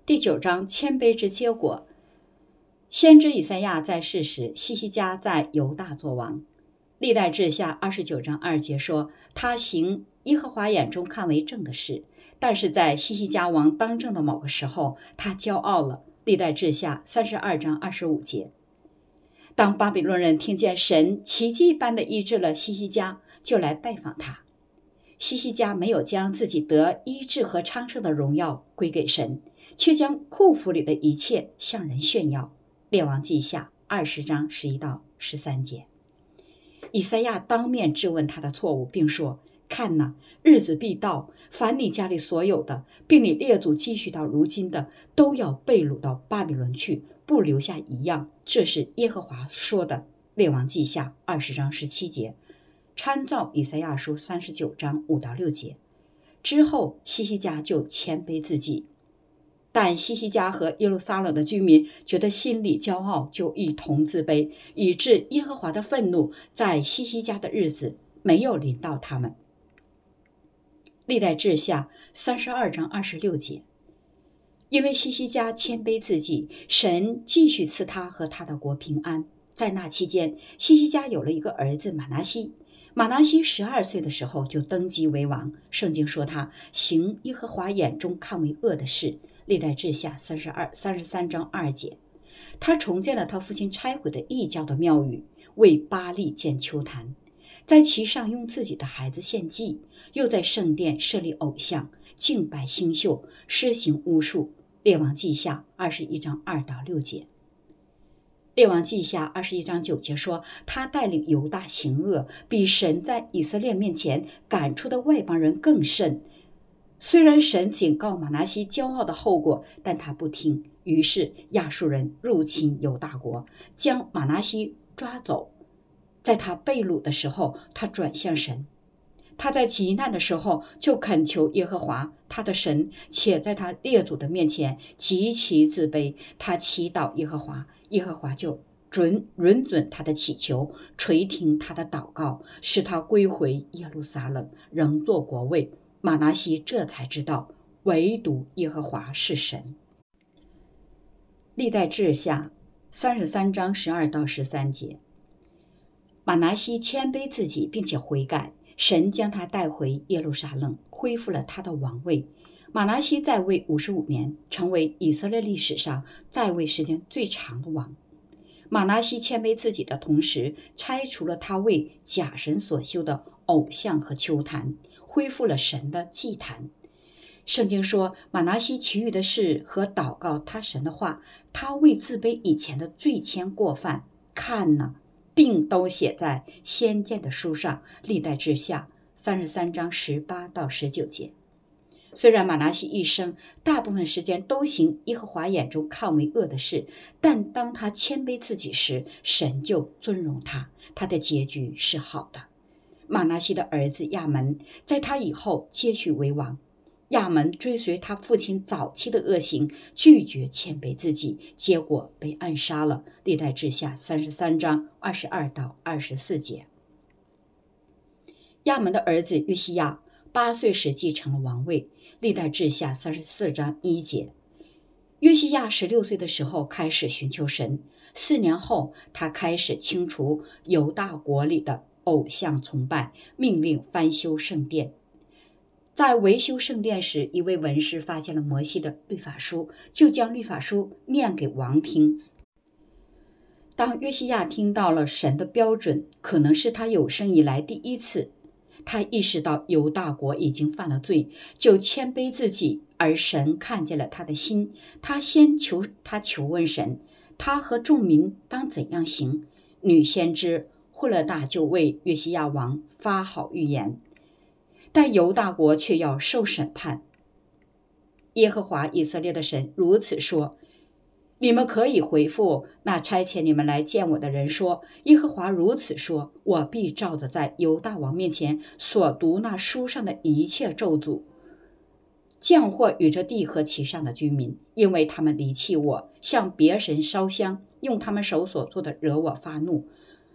第9章谦卑之结果。先知以赛亚在世时，西西家在犹大作王。历代志下29章2节说，他行耶和华眼中看为正的事，但是在西西家王当政的某个时候，他骄傲了。历代志下32章25节。当巴比伦人听见神奇迹般的医治了西西家，就来拜访他。西西家没有将自己得医治和昌盛的荣耀归给神，却将库府里的一切向人炫耀。列王记下20章11到13节。以赛亚当面质问他的错误，并说，看哪，日子必到，凡你家里所有的，并你列祖积蓄到如今的，都要被掳到巴比伦去，不留下一样。这是耶和华说的。列王记下20章17节，参照以赛亚书39章5到6节。之后西西家就谦卑自己，但西西家和耶路撒冷的居民觉得心里骄傲，就一同自卑，以致耶和华的愤怒在西西家的日子没有临到他们。历代志下32章26节。因为西西家谦卑自己，神继续赐他和他的国平安。在那期间，西西家有了一个儿子马拿西。马拿西12岁的时候就登基为王。圣经说他行耶和华眼中看为恶的事。历代志下33章2节。他重建了他父亲拆毁的异教的庙宇，为巴力建丘坛，在其上用自己的孩子献祭，又在圣殿设立偶像，敬拜星宿，施行巫术。列王记下21章2到6节。列王记下21章9节说，他带领犹大行恶，比神在以色列面前赶出的外邦人更甚。虽然神警告马拿西骄傲的后果，但他不听。于是亚述人入侵犹大国，将马拿西抓走。在他被掳的时候，他转向神。他在极难的时候就恳求耶和华他的神，且在他列祖的面前极其自卑。他祈祷耶和华，耶和华就允准他的祈求，垂听他的祷告，使他归回耶路撒冷，仍做国位。马拿西这才知道，唯独耶和华是神。历代志下33章12到13节。马拿西谦卑自己，并且悔改，神将他带回耶路撒冷，恢复了他的王位。马拿西在位55年，成为以色列历史上在位时间最长的王。马拿西谦卑自己的同时，拆除了他为假神所修的偶像和丘坛，恢复了神的祭坛。圣经说，马拿西其余的事和祷告他神的话，他为自卑以前的罪愆过犯，看哪，并都写在先见的书上。历代志下33章18到19节。虽然马拿西一生大部分时间都行耶和华眼中看为恶的事，但当他谦卑自己时，神就尊荣他，他的结局是好的。马拿西的儿子亚门在他以后接续为王。亚门追随他父亲早期的恶行，拒绝谦卑自己，结果被暗杀了。历代志下33章22到24节。亚门的儿子约西亚8岁时继承了王位。历代志下34章1节。约西亚16岁的时候开始寻求神，4年后他开始清除犹大国里的偶像崇拜，命令翻修圣殿。在维修圣殿时，一位文士发现了摩西的律法书，就将律法书念给王听。当约西亚听到了神的标准，可能是他有生以来第一次，他意识到犹大国已经犯了罪，就谦卑自己，而神看见了他的心。他求问神，他和众民当怎样行。女先知户勒大就为约西亚王发好预言，但犹大国却要受审判。耶和华以色列的神如此说，你们可以回复那差遣你们来见我的人说，耶和华如此说，我必照着在犹大王面前所读那书上的一切咒诅，降祸与这地和其上的居民，因为他们离弃我，向别神烧香，用他们手所做的惹我发怒。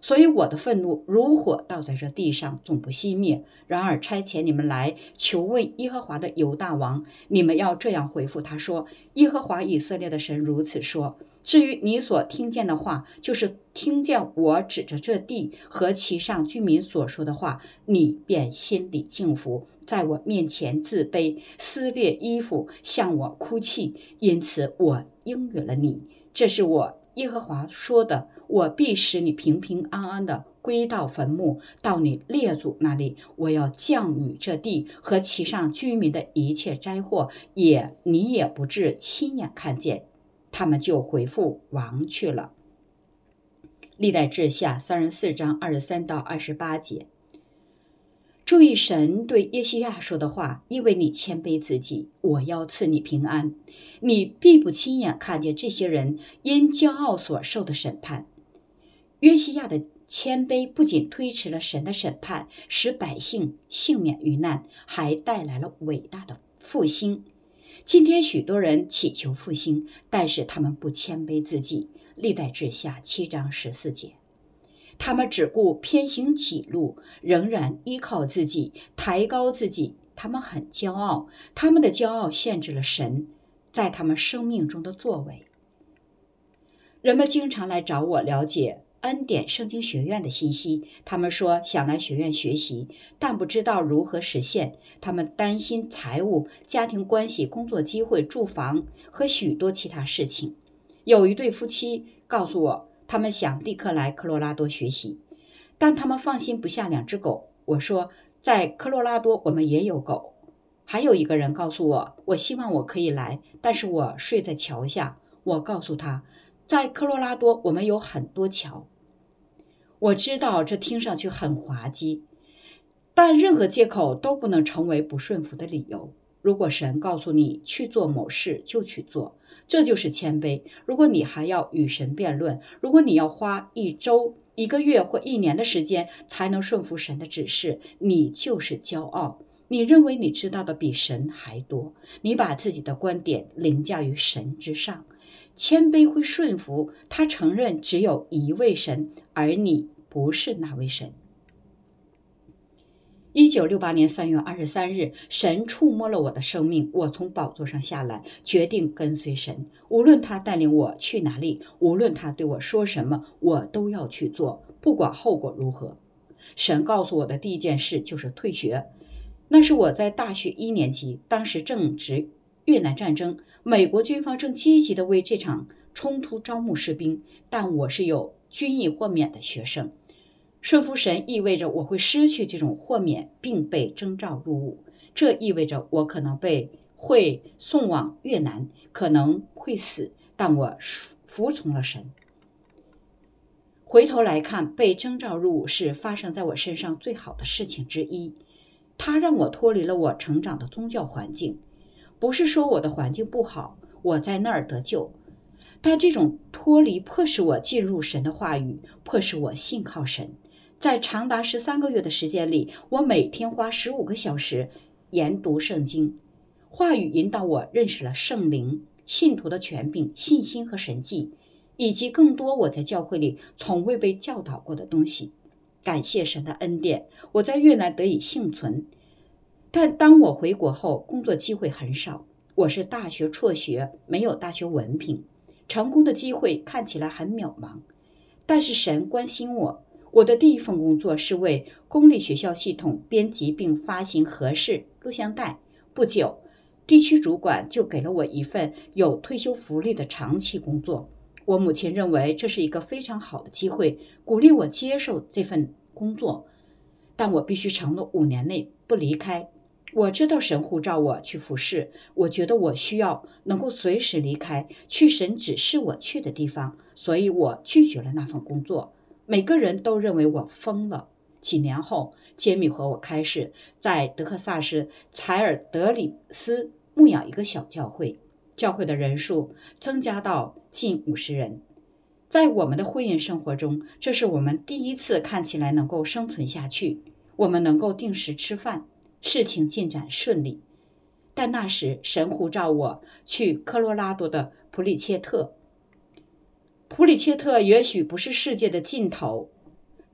所以我的愤怒如火倒在这地上，总不熄灭。然而差遣你们来求问耶和华的犹大王，你们要这样回复他说：耶和华以色列的神如此说，至于你所听见的话，就是听见我指着这地和其上居民所说的话，你便心里敬服，在我面前自卑，撕裂衣服，向我哭泣，因此我应允了你。这是我耶和华说的，我必使你平平安安的归到坟墓，到你列祖那里。我要降雨这地和其上居民的一切灾祸，你也不至亲眼看见。他们就回复王去了。历代志下34章23到28节。注意神对耶西亚说的话，因为你谦卑自己，我要赐你平安。你必不亲眼看见这些人因骄傲所受的审判。约西亚的谦卑不仅推迟了神的审判，使百姓幸免于难，还带来了伟大的复兴。今天许多人祈求复兴，但是他们不谦卑自己。历代志下7章14节。他们只顾偏行己路，仍然依靠自己，抬高自己。他们很骄傲，他们的骄傲限制了神在他们生命中的作为。人们经常来找我了解恩典圣经学院的信息，他们说想来学院学习，但不知道如何实现。他们担心财务、家庭关系、工作机会、住房和许多其他事情。有一对夫妻告诉我，他们想立刻来科罗拉多学习，但他们放心不下2只狗。我说，在科罗拉多我们也有狗。还有一个人告诉我，我希望我可以来，但是我睡在桥下。我告诉他，在科罗拉多我们有很多桥。我知道这听上去很滑稽，但任何借口都不能成为不顺服的理由。如果神告诉你去做某事，就去做，这就是谦卑。如果你还要与神辩论，如果你要花1周、1个月或1年的时间才能顺服神的指示，你就是骄傲。你认为你知道的比神还多，你把自己的观点凌驾于神之上。谦卑会顺服，他承认只有一位神，而你不是那位神。1968年3月23日，神触摸了我的生命，我从宝座上下来，决定跟随神。无论他带领我去哪里，无论他对我说什么，我都要去做，不管后果如何。神告诉我的第一件事就是退学。那是我在大学1年级，当时正值越南战争，美国军方正积极地为这场冲突招募士兵，但我是有军役豁免的学生。顺服神意味着我会失去这种豁免，并被征召入伍。这意味着我可能会送往越南，可能会死，但我服从了神。回头来看，被征召入伍是发生在我身上最好的事情之一。它让我脱离了我成长的宗教环境。不是说我的环境不好，我在那儿得救，但这种脱离迫使我进入神的话语，迫使我信靠神。在长达13个月的时间里，我每天花15个小时研读圣经，话语引导我认识了圣灵、信徒的权柄、信心和神迹，以及更多我在教会里从未被教导过的东西。感谢神的恩典，我在越南得以幸存。但当我回国后，工作机会很少。我是大学辍学，没有大学文凭，成功的机会看起来很渺茫。但是神关心我。我的第一份工作是为公立学校系统编辑并发行和式录像带。不久，地区主管就给了我一份有退休福利的长期工作。我母亲认为这是一个非常好的机会，鼓励我接受这份工作，但我必须承诺5年内不离开。我知道神呼召我去服侍，我觉得我需要能够随时离开，去神指示我去的地方，所以我拒绝了那份工作。每个人都认为我疯了。几年后，杰米和我开始在德克萨斯采尔德里斯牧养一个小教会，教会的人数增加到近50人。在我们的婚姻生活中，这是我们第一次看起来能够生存下去，我们能够定时吃饭，事情进展顺利。但那时神呼召我去科罗拉多的普里切特。普里切特也许不是世界的尽头，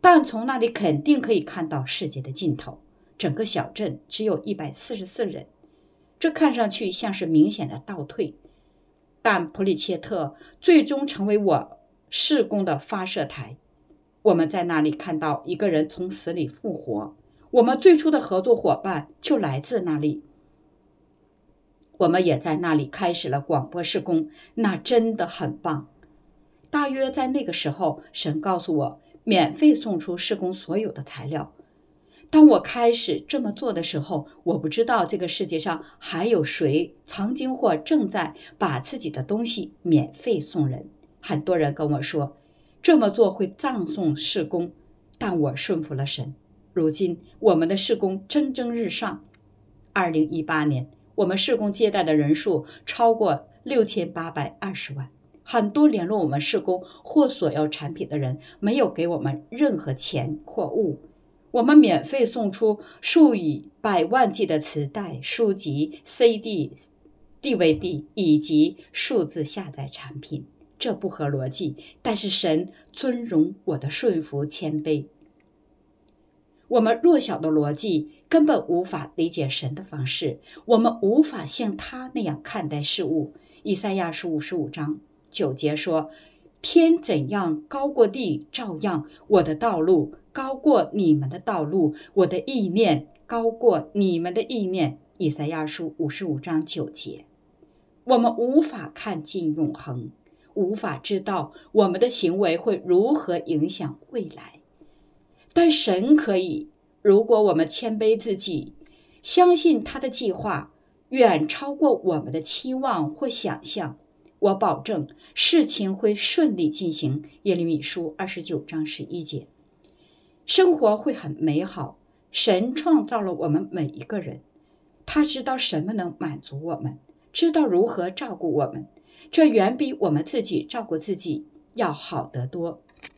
但从那里肯定可以看到世界的尽头。整个小镇只有144人，这看上去像是明显的倒退。但普里切特最终成为我事工的发射台。我们在那里看到一个人从死里复活，我们最初的合作伙伴就来自那里。我们也在那里开始了广播事工，那真的很棒。大约在那个时候，神告诉我免费送出事工所有的材料。当我开始这么做的时候，我不知道这个世界上还有谁曾经或正在把自己的东西免费送人。很多人跟我说这么做会葬送事工，但我顺服了神。如今我们的事工蒸蒸日上。2018年我们事工接待的人数超过6820万。很多联络我们事工或索要产品的人没有给我们任何钱或物。我们免费送出数以百万计的磁带、书籍、CD、DVD 以及数字下载产品。这不合逻辑，但是神尊荣我的顺服谦卑。我们弱小的逻辑根本无法理解神的方式，我们无法像他那样看待事物。以赛亚书55章9节说，天怎样高过地，照样我的道路高过你们的道路，我的意念高过你们的意念。以赛亚书55章9节。我们无法看尽永恒，无法知道我们的行为会如何影响未来，但神可以。如果我们谦卑自己，相信他的计划远超过我们的期望或想象，我保证事情会顺利进行。耶利米书29章11节。生活会很美好。神创造了我们每一个人，他知道什么能满足我们，知道如何照顾我们，这远比我们自己照顾自己要好得多。